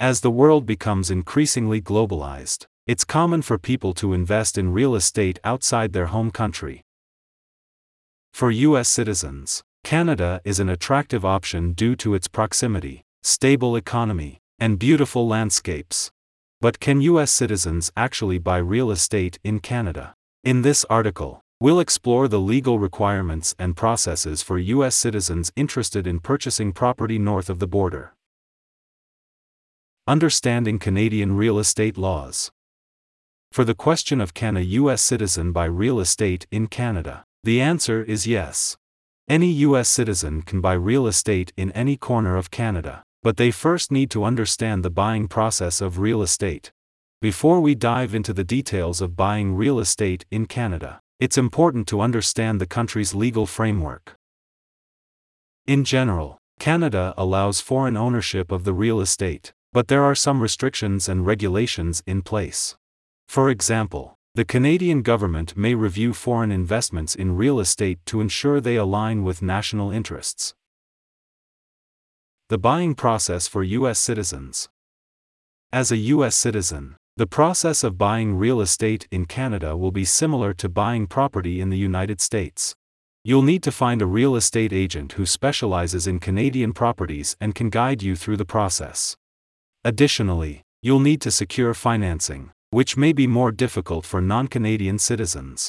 As the world becomes increasingly globalized, it's common for people to invest in real estate outside their home country. For U.S. citizens, Canada is an attractive option due to its proximity, stable economy, and beautiful landscapes. But can U.S. citizens actually buy real estate in Canada? In this article, we'll explore the legal requirements and processes for U.S. citizens interested in purchasing property north of the border. Understanding Canadian real estate laws. For the question of can a U.S. citizen buy real estate in Canada, the answer is yes. Any U.S. citizen can buy real estate in any corner of Canada, but they first need to understand the buying process of real estate. Before we dive into the details of buying real estate in Canada, it's important to understand the country's legal framework. In general, Canada allows foreign ownership of the real estate, but there are some restrictions and regulations in place. For example, the Canadian government may review foreign investments in real estate to ensure they align with national interests. The buying process for U.S. citizens. As a U.S. citizen, the process of buying real estate in Canada will be similar to buying property in the United States. You'll need to find a real estate agent who specializes in Canadian properties and can guide you through the process. Additionally, you'll need to secure financing, which may be more difficult for non-Canadian citizens.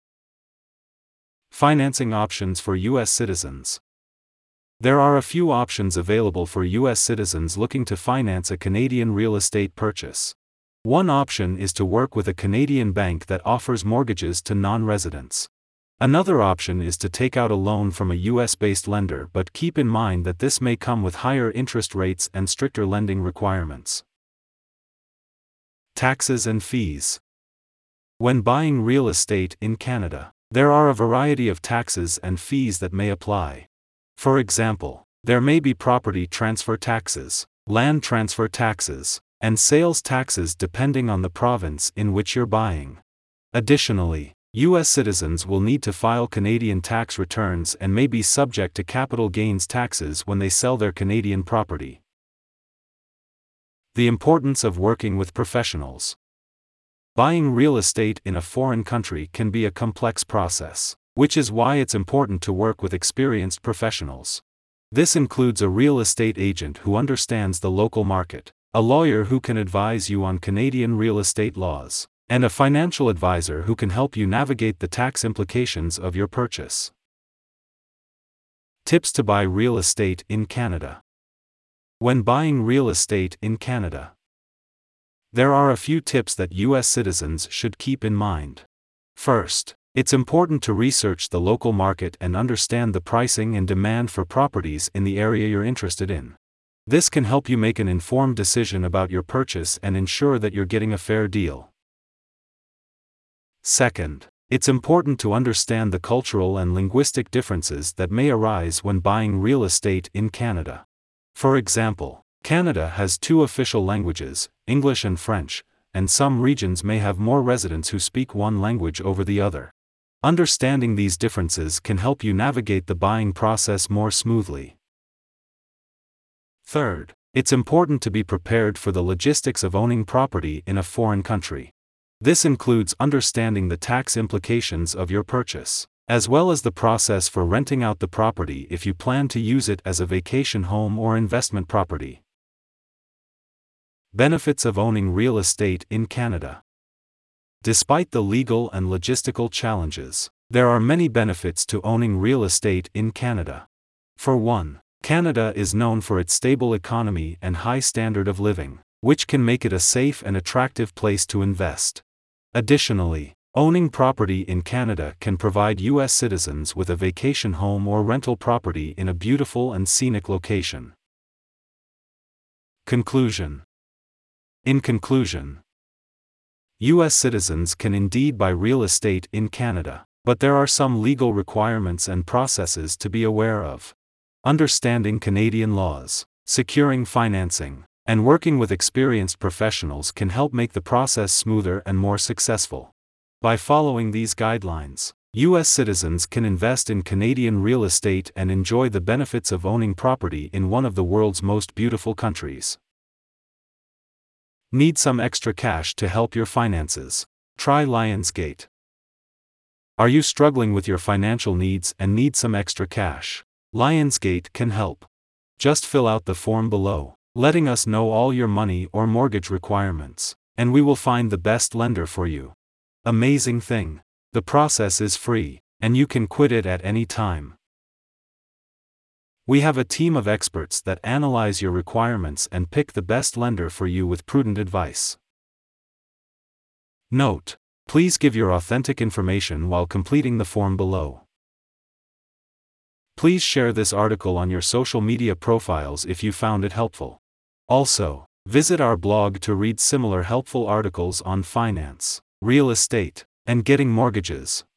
Financing options for U.S. citizens. There are a few options available for U.S. citizens looking to finance a Canadian real estate purchase. One option is to work with a Canadian bank that offers mortgages to non-residents. Another option is to take out a loan from a U.S.-based lender, but keep in mind that this may come with higher interest rates and stricter lending requirements. Taxes and fees. When buying real estate in Canada, there are a variety of taxes and fees that may apply. For example, there may be property transfer taxes, land transfer taxes, and sales taxes depending on the province in which you're buying. Additionally, U.S. citizens will need to file Canadian tax returns and may be subject to capital gains taxes when they sell their Canadian property. The importance of working with professionals. Buying real estate in a foreign country can be a complex process, which is why it's important to work with experienced professionals. This includes a real estate agent who understands the local market, a lawyer who can advise you on Canadian real estate laws, and a financial advisor who can help you navigate the tax implications of your purchase. Tips to buy real estate in Canada. When buying real estate in Canada, there are a few tips that U.S. citizens should keep in mind. First, it's important to research the local market and understand the pricing and demand for properties in the area you're interested in. This can help you make an informed decision about your purchase and ensure that you're getting a fair deal. Second, it's important to understand the cultural and linguistic differences that may arise when buying real estate in Canada. For example, Canada has two official languages, English and French, and some regions may have more residents who speak one language over the other. Understanding these differences can help you navigate the buying process more smoothly. Third, it's important to be prepared for the logistics of owning property in a foreign country. This includes understanding the tax implications of your purchase, as well as the process for renting out the property if you plan to use it as a vacation home or investment property. Benefits of owning real estate in Canada. Despite the legal and logistical challenges, there are many benefits to owning real estate in Canada. For one, Canada is known for its stable economy and high standard of living, which can make it a safe and attractive place to invest. Additionally, owning property in Canada can provide U.S. citizens with a vacation home or rental property in a beautiful and scenic location. Conclusion. In conclusion, U.S. citizens can indeed buy real estate in Canada, but there are some legal requirements and processes to be aware of. Understanding Canadian laws, securing financing, and working with experienced professionals can help make the process smoother and more successful. By following these guidelines, U.S. citizens can invest in Canadian real estate and enjoy the benefits of owning property in one of the world's most beautiful countries. Need some extra cash to help your finances? Try Lionsgate. Are you struggling with your financial needs and need some extra cash? Lionsgate can help. Just fill out the form below, letting us know all your money or mortgage requirements, and we will find the best lender for you. Amazing thing. The process is free, and you can quit it at any time. We have a team of experts that analyze your requirements and pick the best lender for you with prudent advice. Note: please give your authentic information while completing the form below. Please share this article on your social media profiles if you found it helpful. Also, visit our blog to read similar helpful articles on finance, real estate, and getting mortgages.